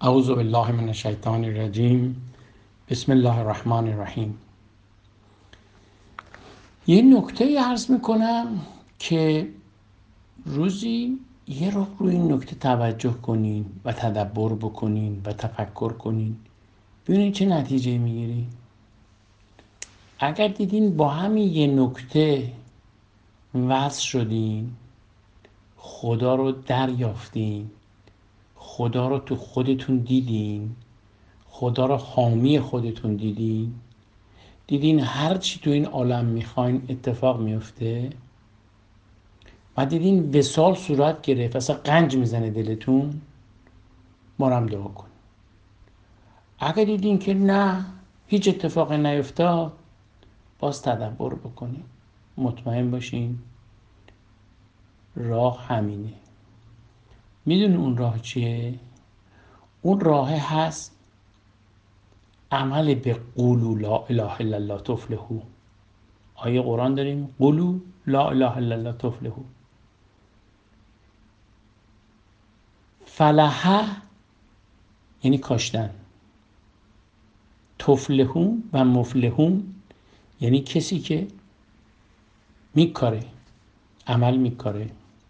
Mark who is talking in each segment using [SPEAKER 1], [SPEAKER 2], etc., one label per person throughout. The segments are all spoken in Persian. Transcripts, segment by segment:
[SPEAKER 1] اعوذ بالله من الشیطان الرجیم. بسم الله الرحمن الرحیم. یه نکته عرض میکنم که روزی یه رو روی این نکته توجه کنین و تدبر بکنین و تفکر کنین، ببینین چه نتیجه میگیرین. اگر دیدین با همین یه نکته وصل شدین، خدا رو دریافتین، خدا رو تو خودتون دیدین، خدا رو حامی خودتون دیدین هر چی تو این عالم میخواین اتفاق میفته و دیدین وصال صورت گرفت، اصلا قنج میزنه دلتون، بارم دعا کن. اگه دیدین که نه، هیچ اتفاقی نیفتاد، باز تدبر بکنین، مطمئن باشین راه همینه. میدون اون راه چیه؟ اون راه هست عمل به قولوا لا اله الا الله تفلحوا. آیه قرآن داریم، قولوا لا اله الا الله تفلحوا. فلحه یعنی کاشتن، تفلحون و مفلحون یعنی کسی که میکاره، عمل میکاره.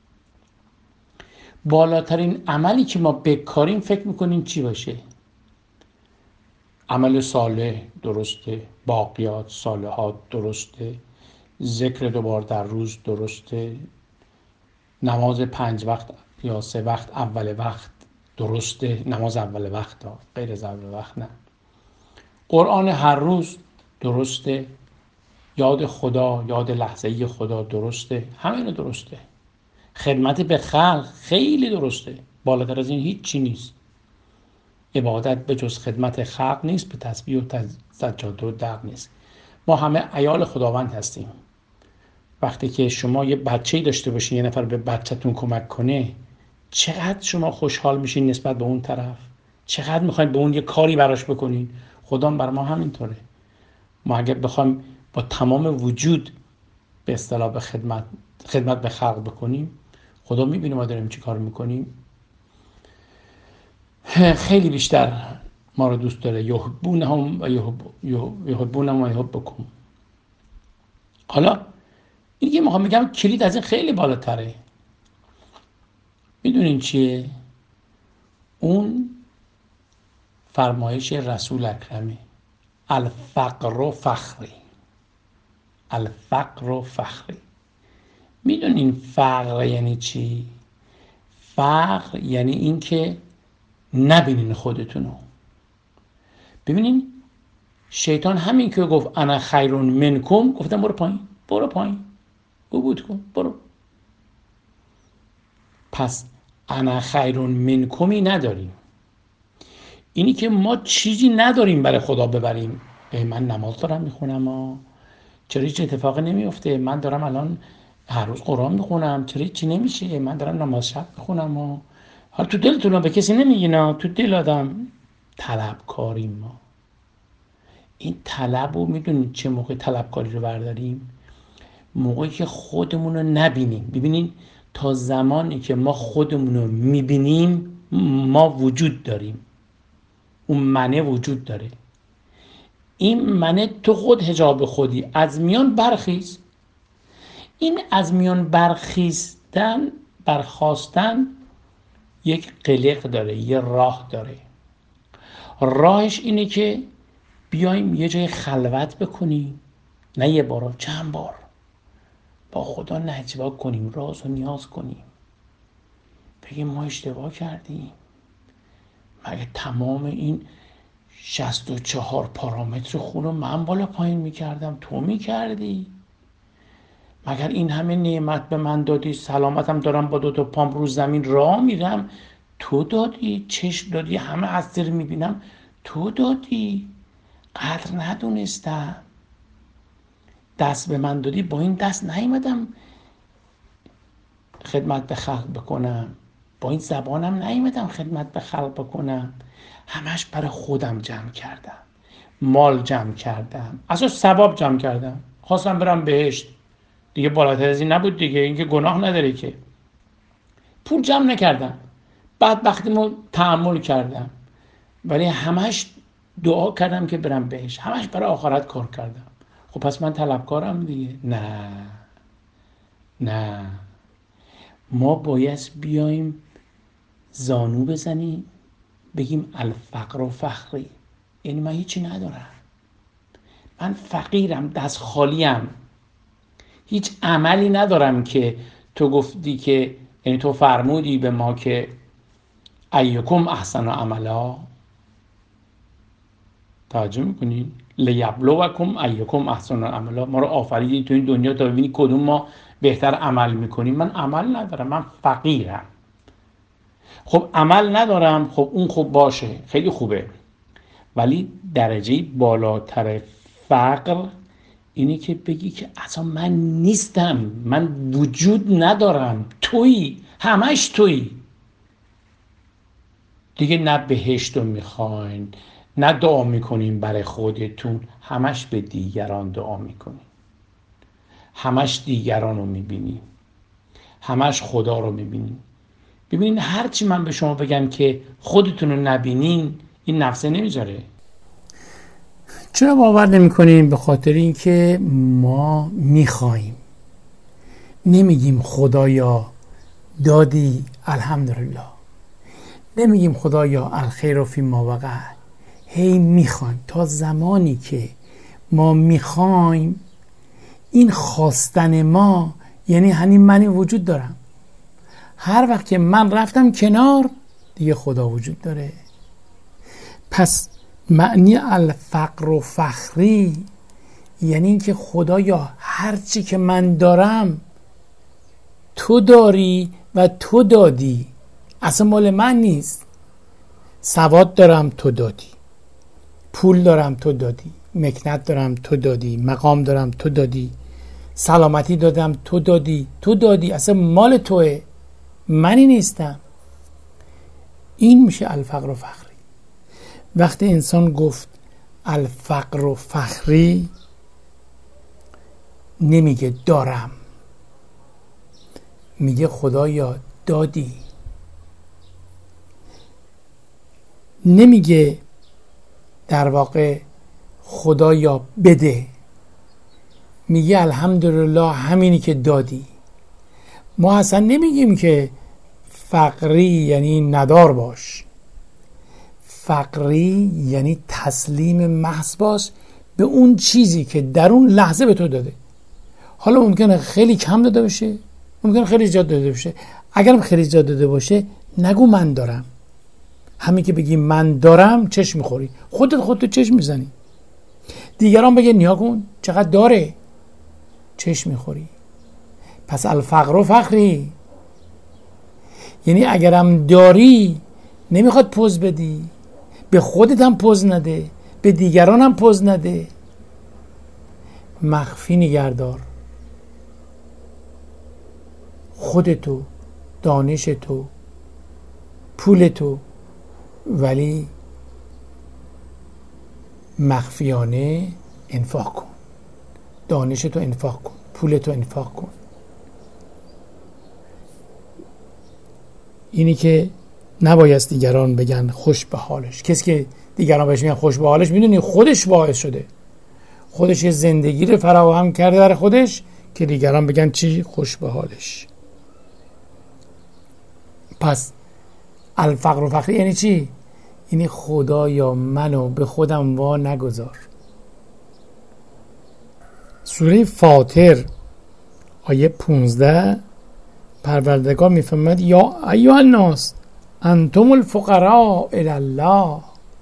[SPEAKER 1] بالاترین عملی که ما بکاریم فکر میکنیم چی باشه؟ عمل صالح درسته، باقیات صالحات درسته، ذکر 2 بار در روز درسته، نماز 5 وقت یا 3 وقت اول وقت درسته، نماز اول وقت ها، غیر از اول وقت نه. قرآن هر روز درسته، یاد خدا، یاد لحظه‌ای خدا درسته، همه اینو درسته. خدمت به خلق خیلی درسته، بالاتر از این هیچ چی نیست. عبادت به جز خدمت خلق نیست، به تسبیح و سجاده و دق نیست. ما همه عیال خداوند هستیم. وقتی که شما یه بچه‌ای داشته باشین، یه نفر به بچه‌تون کمک کنه، چقدر شما خوشحال میشین نسبت به اون طرف، چقدر میخواین به اون یه کاری براش بکنین. خدا بر ما همینطوره. ما اگر بخوایم با تمام وجود به اصطلاح به خدمت به خلق بکنیم، خدا میبینه ما داریم چی کار میکنیم، خیلی بیشتر ما رو دوست داره. یحبونهم و یحبونهم و یحبکم. حالا این که میخوام بگم کلید از این خیلی بالاتره. میدونین چیه؟ اون فرمایش رسول اکرمه، الفقر فخری، الفقر فخری. میدونین فقر یعنی چی؟ فقر یعنی این که نبینین خودتونو. ببینین شیطان همین که گفت انا خیر منکم، گفتم برو پایین، برو پایین، عبود کن، برو. پس انا خیر منکمی نداریم. اینی که ما چیزی نداریم برای خدا ببریم. من نماز دارم میخونم، چرا هیچ اتفاقی نمیفته؟ من دارم الان هر روز قرآن میخونم، چرا هیچی نمیشه؟ من دارم نماز شب میخونم. حالا تو دلتون به کسی نمیگینا، تو دل آدم طلبکاریم ما. این طلب رو میدونید چه موقع طلبکاری رو برداریم؟ موقعی که خودمون رو نبینیم. ببینین تا زمانی که ما خودمون رو میبینیم ما وجود داریم، اون منه وجود داره. این منه تو خود حجاب خودی، از میان برخیز. این از میان برخاستن یک قلق داره، یه راه داره. راهش اینه که بیایم یه جای خلوت بکنیم، نه یه بار، چند بار با خدا نجوا کنیم، راز و نیاز کنیم، بگیم ما اشتباه کردیم. مگه تمام این 64 پارامتر خون رو من بالا پایین میکردم، تو میکردی؟ مگر این همه نعمت به من دادی، سلامتم دارم، با 2 تا پام رو زمین راه میرم، تو دادی. چشم دادی، همه از دور میبینم، تو دادی. قدر ندونستم. دست به من دادی، با این دست نیومدم خدمت به خلق بکنم، با این زبانم نیومدم خدمت به خلق بکنم. همش برای خودم جمع کردم، مال جمع کردم، اساس ثواب جمع کردم، خواستم برم بهشت. دیگه بالاتر از این نبود دیگه، این که گناه نداره که. پول جمع نکردم، بدبختیمو تحمل کردم. ولی همش دعا کردم که برم بهش، همش برای آخرت کار کردم. خب پس من طلبکارم دیگه؟ نه، ما باید بیایم زانو بزنیم بگیم الفقر و فخری، یعنی من هیچی ندارم، من فقیرم، دست خالیم، هیچ عملی ندارم که تو گفتی که، یعنی تو فرمودی به ما که ایکم احسن عملا، توجه میکنین؟ لیبلوکم ایکم احسن عملا، ما رو آفریدی تو این دنیا تا ببینی کدوم ما بهتر عمل میکنیم. من عمل ندارم، من فقیرم. خب عمل ندارم، خب اون خب باشه، خیلی خوبه، ولی درجه بالاتر فقر اینه که بگی که اصلا من نیستم، من وجود ندارم، تویی، همش تویی دیگه. نه بهشت رو میخواین، نه دعا میکنین برای خودتون، همش به دیگران دعا میکنین، همش دیگران رو میبینین، همش خدا رو میبینین. ببینین هرچی من به شما بگم که خودتون رو نبینین، این نفسه نمیذاره. چرا باور نمیکنین؟ به خاطر اینکه ما میخوایم، نمیگیم خدایا دادی الحمدلله، نمیگیم خدایا الخیر فی ما وقع، هی میخوایم. تا زمانی که ما میخوایم، این خواستن ما یعنی همین من وجود دارم. هر وقت که من رفتم کنار، دیگه خدا وجود داره. پس معنی الفقر و فخری یعنی اینکه خدایا هرچی که من دارم تو داری و تو دادی، اصلا مال من نیست. سواد دارم تو دادی، پول دارم تو دادی، مکنت دارم تو دادی، مقام دارم تو دادی، سلامتی دادم تو دادی، اصلا مال توه، منی نیستم. این میشه الفقر و فخری. وقتی انسان گفت الفقر و فخری، نمیگه دارم، میگه خدایا دادی. نمیگه در واقع خدایا بده، میگه الحمدلله همینی که دادی. ما اصلا نمیگیم که فقری یعنی ندار باش، فقری یعنی تسلیم محض باش به اون چیزی که در اون لحظه به تو داده. حالا ممکنه خیلی کم داده باشه، ممکنه خیلی زیاد داده باشه. اگرم خیلی زیاد داده باشه، نگو من دارم. همین که بگی من دارم چشم میخوری، خودت چشم میزنی. دیگران بگه نیا کن چقدر داره، چشم میخوری. پس الفقر و فخری یعنی اگرم داری نمیخواد پوز بدی، به خودت هم پوز نده، به دیگران هم پوز نده، مخفی نگهدار خودتو، دانشتو، پولتو، ولی مخفیانه انفاق کن. دانشتو انفاق کن، پولتو انفاق کن. اینی که نباید دیگران بگن خوش به حالش. کسی که دیگران بهش میگن خوش به حالش، میدونی خودش باعث شده، خودش یه زندگی رو فراهم کرده در خودش که دیگران بگن چی؟ خوش به حالش. پس الفقر و فخری یعنی چی؟ یعنی خدایا منو به خودم وا نگذار. سوره فاطر آیه 15 پروردگار میفرماید یا ایها الناس انتم الفقراء الی الله.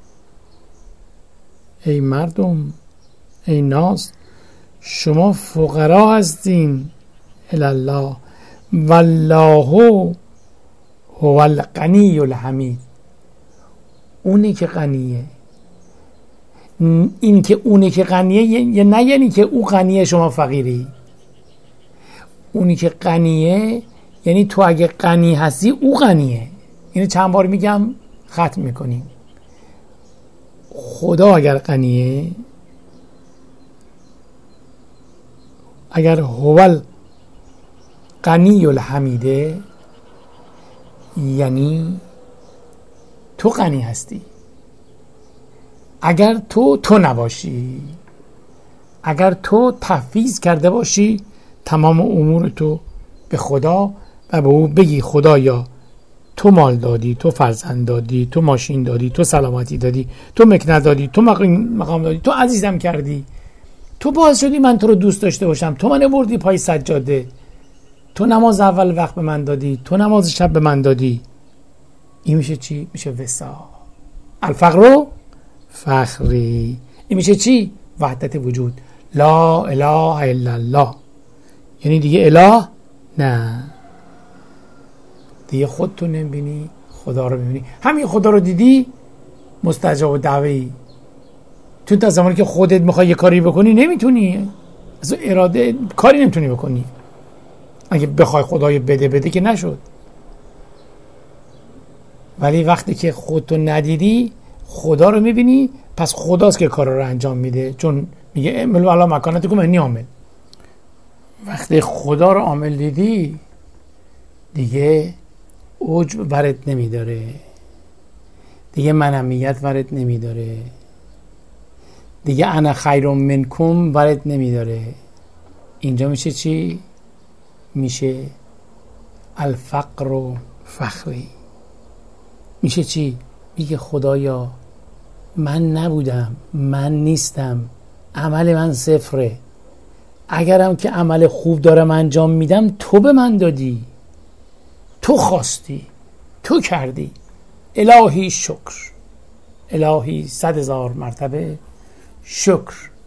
[SPEAKER 1] ای مردم، ای ناس، شما فقرا هستین الی الله والله هو الغنی الحمید. اونی که غنیه. این که اونی که غنیه نه یعنی که او غنیه شما فقیری. اونی که غنیه یعنی تو اگه غنی هستی او غنیه. اینو چند بار میگم ختم میکنیم. خدا اگر غنیه، اگر هو الغنی الحمیده، یعنی تو غنی هستی.
[SPEAKER 2] اگر تو نباشی، اگر تو تفویض کرده باشی تمام امور تو به خدا و به او بگی خدایا تو مال دادی، تو فرزند دادی، تو ماشین دادی، تو سلامتی دادی، تو مکنت دادی، تو مقام دادی، تو عزیزم کردی، تو باعث شدی من تو رو دوست داشته باشم، تو من بردی پای سجاده، تو نماز اول وقت به من دادی، تو نماز شب به من دادی. این میشه چی؟ میشه وساق. الفقر فخری. این میشه چی؟ وحدت وجود. لا اله الا الله. یعنی دیگه اله نه، دیگه خودتو نمیبینی، خدا رو میبینی. همین خدا رو دیدی مستجاب دعوی. تو تا زمانی که خودت میخوای یه کاری بکنی نمیتونی، از اراده کاری نمیتونی بکنی. اگه بخوای خدای بده که نشد. ولی وقتی که خودتو ندیدی خدا رو میبینی، پس خداست که کار رو انجام میده، چون میگه اعملوا علی مکانتکم انی عامل. وقتی خدا رو عامل دیدی دیگه عجب برات نمیداره، دیگه منمیت برات نمیداره، دیگه انا خیر منکم برات نمیداره. اینجا میشه چی؟ میشه الفقر فخری. میشه چی؟ میگه خدایا من نبودم، من نیستم، عمل من صفره، اگرم که عمل خوب دارم انجام میدم تو به من دادی، تو خواستی، تو کردی. الهی شکر، الهی 100,000 مرتبه شکر.